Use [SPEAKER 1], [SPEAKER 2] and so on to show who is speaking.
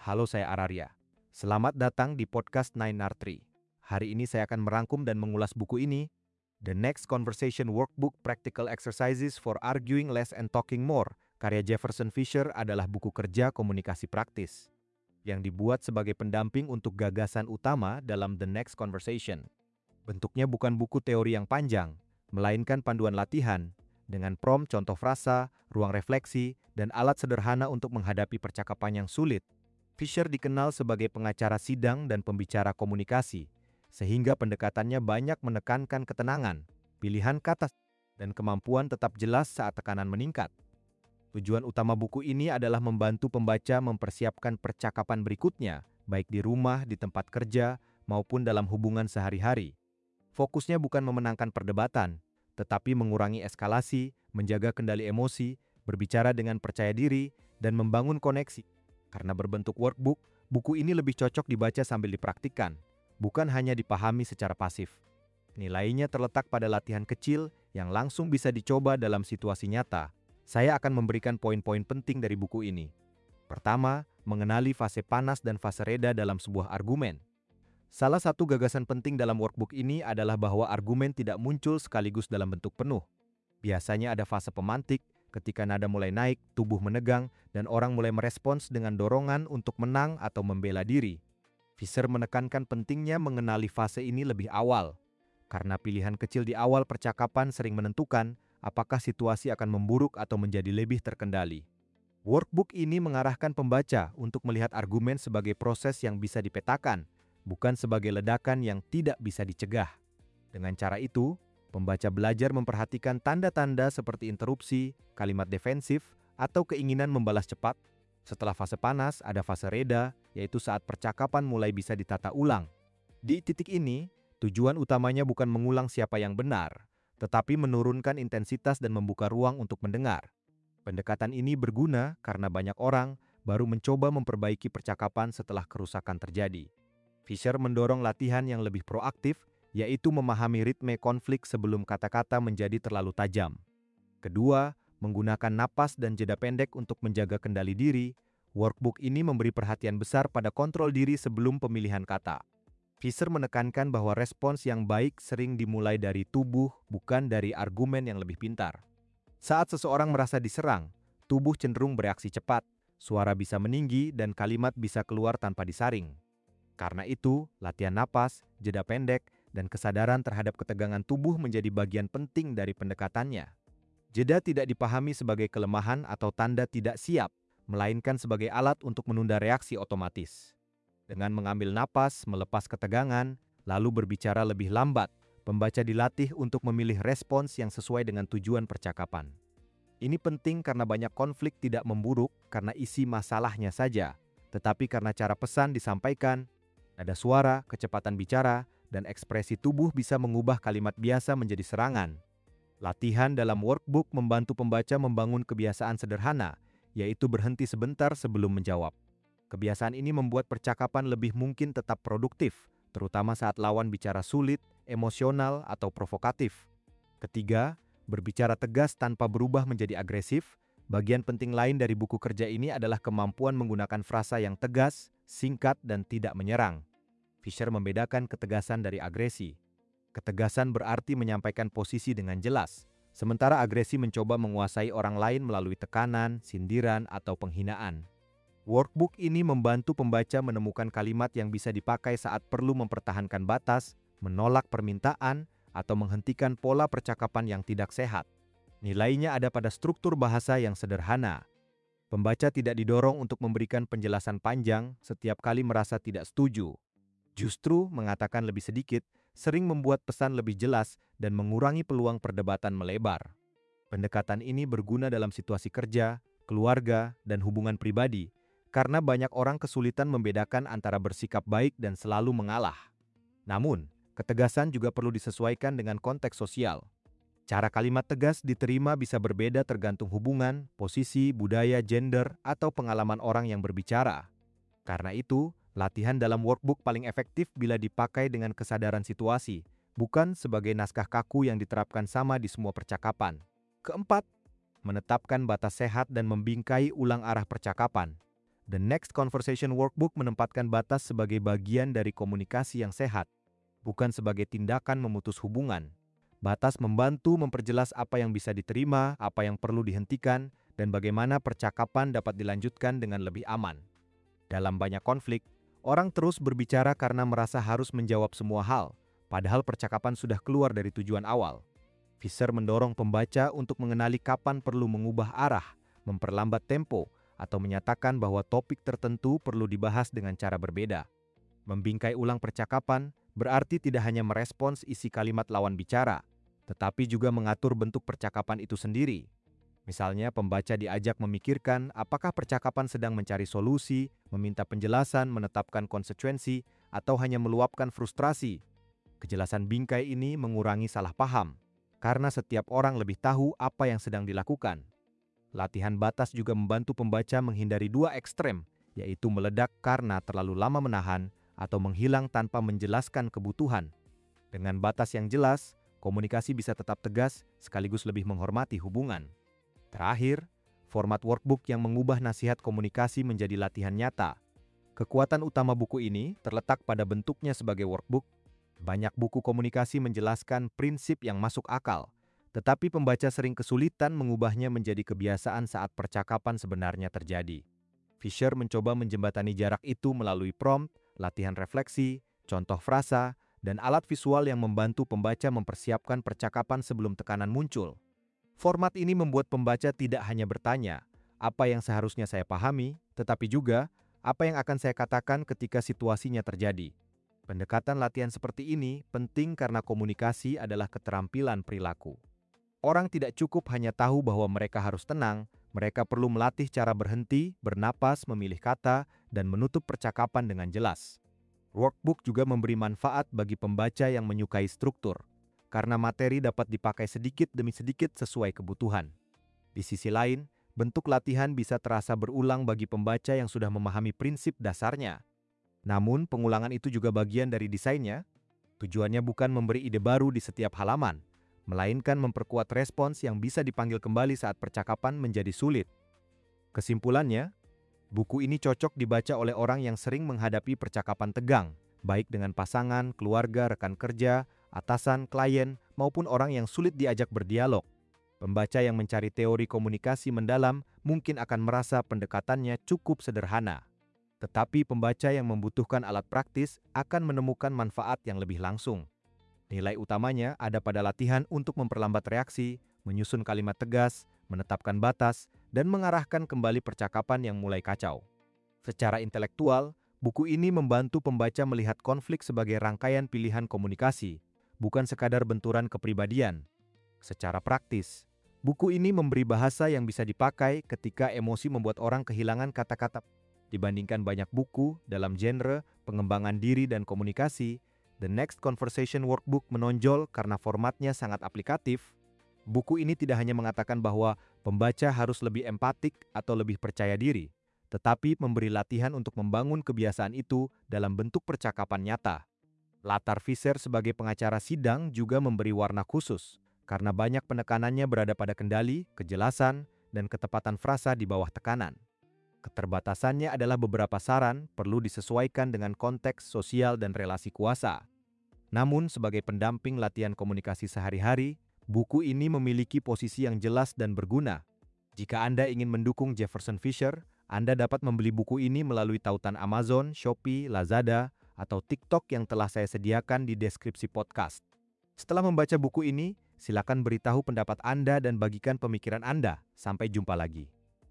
[SPEAKER 1] Halo, saya Araria. Selamat datang di podcast 9R3. Hari ini saya akan merangkum dan mengulas buku ini, The Next Conversation Workbook Practical Exercises for Arguing Less and Talking More, karya Jefferson Fisher adalah buku kerja komunikasi praktis yang dibuat sebagai pendamping untuk gagasan utama dalam The Next Conversation. Bentuknya bukan buku teori yang panjang, melainkan panduan latihan dengan prompt, contoh frasa, ruang refleksi, dan alat sederhana untuk menghadapi percakapan yang sulit. Fisher dikenal sebagai pengacara sidang dan pembicara komunikasi, sehingga pendekatannya banyak menekankan ketenangan, pilihan kata, dan kemampuan tetap jelas saat tekanan meningkat. Tujuan utama buku ini adalah membantu pembaca mempersiapkan percakapan berikutnya, baik di rumah, di tempat kerja, maupun dalam hubungan sehari-hari. Fokusnya bukan memenangkan perdebatan, tetapi mengurangi eskalasi, menjaga kendali emosi, berbicara dengan percaya diri, dan membangun koneksi. Karena berbentuk workbook, buku ini lebih cocok dibaca sambil dipraktikkan, bukan hanya dipahami secara pasif. Nilainya terletak pada latihan kecil yang langsung bisa dicoba dalam situasi nyata. Saya akan memberikan poin-poin penting dari buku ini. Pertama, mengenali fase panas dan fase reda dalam sebuah argumen. Salah satu gagasan penting dalam workbook ini adalah bahwa argumen tidak muncul sekaligus dalam bentuk penuh. Biasanya ada fase pemantik, ketika nada mulai naik, tubuh menegang, dan orang mulai merespons dengan dorongan untuk menang atau membela diri. Fisher menekankan pentingnya mengenali fase ini lebih awal, karena pilihan kecil di awal percakapan sering menentukan apakah situasi akan memburuk atau menjadi lebih terkendali. Workbook ini mengarahkan pembaca untuk melihat argumen sebagai proses yang bisa dipetakan, bukan sebagai ledakan yang tidak bisa dicegah. Dengan cara itu, pembaca belajar memperhatikan tanda-tanda seperti interupsi, kalimat defensif, atau keinginan membalas cepat. Setelah fase panas, ada fase reda, yaitu saat percakapan mulai bisa ditata ulang. Di titik ini, tujuan utamanya bukan mengulang siapa yang benar, tetapi menurunkan intensitas dan membuka ruang untuk mendengar. Pendekatan ini berguna karena banyak orang baru mencoba memperbaiki percakapan setelah kerusakan terjadi. Fisher mendorong latihan yang lebih proaktif, yaitu memahami ritme konflik sebelum kata-kata menjadi terlalu tajam. Kedua, menggunakan napas dan jeda pendek untuk menjaga kendali diri. Workbook ini memberi perhatian besar pada kontrol diri sebelum pemilihan kata. Fisher menekankan bahwa respons yang baik sering dimulai dari tubuh, bukan dari argumen yang lebih pintar. Saat seseorang merasa diserang, tubuh cenderung bereaksi cepat, suara bisa meninggi, dan kalimat bisa keluar tanpa disaring. Karena itu, latihan napas, jeda pendek, dan kesadaran terhadap ketegangan tubuh menjadi bagian penting dari pendekatannya. Jeda tidak dipahami sebagai kelemahan atau tanda tidak siap, melainkan sebagai alat untuk menunda reaksi otomatis. Dengan mengambil napas, melepas ketegangan, lalu berbicara lebih lambat, pembaca dilatih untuk memilih respons yang sesuai dengan tujuan percakapan. Ini penting karena banyak konflik tidak memburuk karena isi masalahnya saja, tetapi karena cara pesan disampaikan, nada suara, kecepatan bicara, dan ekspresi tubuh bisa mengubah kalimat biasa menjadi serangan. Latihan dalam workbook membantu pembaca membangun kebiasaan sederhana, yaitu berhenti sebentar sebelum menjawab. Kebiasaan ini membuat percakapan lebih mungkin tetap produktif, terutama saat lawan bicara sulit, emosional, atau provokatif. Ketiga, berbicara tegas tanpa berubah menjadi agresif. Bagian penting lain dari buku kerja ini adalah kemampuan menggunakan frasa yang tegas, singkat, dan tidak menyerang. Fisher membedakan ketegasan dari agresi. Ketegasan berarti menyampaikan posisi dengan jelas, sementara agresi mencoba menguasai orang lain melalui tekanan, sindiran, atau penghinaan. Workbook ini membantu pembaca menemukan kalimat yang bisa dipakai saat perlu mempertahankan batas, menolak permintaan, atau menghentikan pola percakapan yang tidak sehat. Nilainya ada pada struktur bahasa yang sederhana. Pembaca tidak didorong untuk memberikan penjelasan panjang setiap kali merasa tidak setuju. Justru mengatakan lebih sedikit sering membuat pesan lebih jelas dan mengurangi peluang perdebatan melebar. Pendekatan ini berguna dalam situasi kerja, keluarga, dan hubungan pribadi, karena banyak orang kesulitan membedakan antara bersikap baik dan selalu mengalah. Namun, ketegasan juga perlu disesuaikan dengan konteks sosial. Cara kalimat tegas diterima bisa berbeda tergantung hubungan, posisi, budaya, gender, atau pengalaman orang yang berbicara. Karena itu, latihan dalam workbook paling efektif bila dipakai dengan kesadaran situasi, bukan sebagai naskah kaku yang diterapkan sama di semua percakapan. Keempat, menetapkan batas sehat dan membingkai ulang arah percakapan. The Next Conversation Workbook menempatkan batas sebagai bagian dari komunikasi yang sehat, bukan sebagai tindakan memutus hubungan. Batas membantu memperjelas apa yang bisa diterima, apa yang perlu dihentikan, dan bagaimana percakapan dapat dilanjutkan dengan lebih aman. Dalam banyak konflik, orang terus berbicara karena merasa harus menjawab semua hal, padahal percakapan sudah keluar dari tujuan awal. Fisher mendorong pembaca untuk mengenali kapan perlu mengubah arah, memperlambat tempo, atau menyatakan bahwa topik tertentu perlu dibahas dengan cara berbeda. Membingkai ulang percakapan berarti tidak hanya merespons isi kalimat lawan bicara, tetapi juga mengatur bentuk percakapan itu sendiri. Misalnya, pembaca diajak memikirkan apakah percakapan sedang mencari solusi, meminta penjelasan, menetapkan konsekuensi, atau hanya meluapkan frustrasi. Kejelasan bingkai ini mengurangi salah paham, karena setiap orang lebih tahu apa yang sedang dilakukan. Latihan batas juga membantu pembaca menghindari dua ekstrem, yaitu meledak karena terlalu lama menahan atau menghilang tanpa menjelaskan kebutuhan. Dengan batas yang jelas, komunikasi bisa tetap tegas sekaligus lebih menghormati hubungan. Terakhir, format workbook yang mengubah nasihat komunikasi menjadi latihan nyata. Kekuatan utama buku ini terletak pada bentuknya sebagai workbook. Banyak buku komunikasi menjelaskan prinsip yang masuk akal, tetapi pembaca sering kesulitan mengubahnya menjadi kebiasaan saat percakapan sebenarnya terjadi. Fisher mencoba menjembatani jarak itu melalui prompt, latihan refleksi, contoh frasa, dan alat visual yang membantu pembaca mempersiapkan percakapan sebelum tekanan muncul. Format ini membuat pembaca tidak hanya bertanya, apa yang seharusnya saya pahami, tetapi juga apa yang akan saya katakan ketika situasinya terjadi. Pendekatan latihan seperti ini penting karena komunikasi adalah keterampilan perilaku. Orang tidak cukup hanya tahu bahwa mereka harus tenang, mereka perlu melatih cara berhenti, bernapas, memilih kata, dan menutup percakapan dengan jelas. Workbook juga memberi manfaat bagi pembaca yang menyukai struktur, karena materi dapat dipakai sedikit demi sedikit sesuai kebutuhan. Di sisi lain, bentuk latihan bisa terasa berulang bagi pembaca yang sudah memahami prinsip dasarnya. Namun, pengulangan itu juga bagian dari desainnya. Tujuannya bukan memberi ide baru di setiap halaman, melainkan memperkuat respons yang bisa dipanggil kembali saat percakapan menjadi sulit. Kesimpulannya, buku ini cocok dibaca oleh orang yang sering menghadapi percakapan tegang, baik dengan pasangan, keluarga, rekan kerja, atasan, klien, maupun orang yang sulit diajak berdialog. Pembaca yang mencari teori komunikasi mendalam mungkin akan merasa pendekatannya cukup sederhana. Tetapi pembaca yang membutuhkan alat praktis akan menemukan manfaat yang lebih langsung. Nilai utamanya ada pada latihan untuk memperlambat reaksi, menyusun kalimat tegas, menetapkan batas, dan mengarahkan kembali percakapan yang mulai kacau. Secara intelektual, buku ini membantu pembaca melihat konflik sebagai rangkaian pilihan komunikasi, bukan sekadar benturan kepribadian. Secara praktis, buku ini memberi bahasa yang bisa dipakai ketika emosi membuat orang kehilangan kata-kata. Dibandingkan banyak buku dalam genre pengembangan diri dan komunikasi, The Next Conversation Workbook menonjol karena formatnya sangat aplikatif. Buku ini tidak hanya mengatakan bahwa pembaca harus lebih empatik atau lebih percaya diri, tetapi memberi latihan untuk membangun kebiasaan itu dalam bentuk percakapan nyata. Latar Fisher sebagai pengacara sidang juga memberi warna khusus, karena banyak penekanannya berada pada kendali, kejelasan, dan ketepatan frasa di bawah tekanan. Keterbatasannya adalah beberapa saran perlu disesuaikan dengan konteks sosial dan relasi kuasa. Namun, sebagai pendamping latihan komunikasi sehari-hari, buku ini memiliki posisi yang jelas dan berguna. Jika Anda ingin mendukung Jefferson Fisher, Anda dapat membeli buku ini melalui tautan Amazon, Shopee, Lazada, atau TikTok yang telah saya sediakan di deskripsi podcast. Setelah membaca buku ini, silakan beritahu pendapat Anda dan bagikan pemikiran Anda. Sampai jumpa lagi.